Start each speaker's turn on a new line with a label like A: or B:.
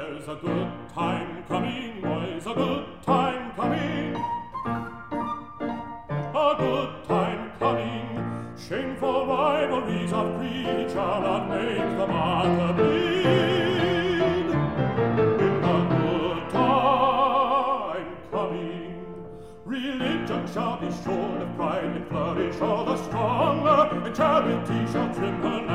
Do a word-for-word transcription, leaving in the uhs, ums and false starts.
A: There's a good time coming, boys, a good time coming. A good time coming. Shameful rivalries of creed shall not make the martyr bleed. In the good time coming, religion shall be shorn of pride and flourish all the stronger, and charity shall trim her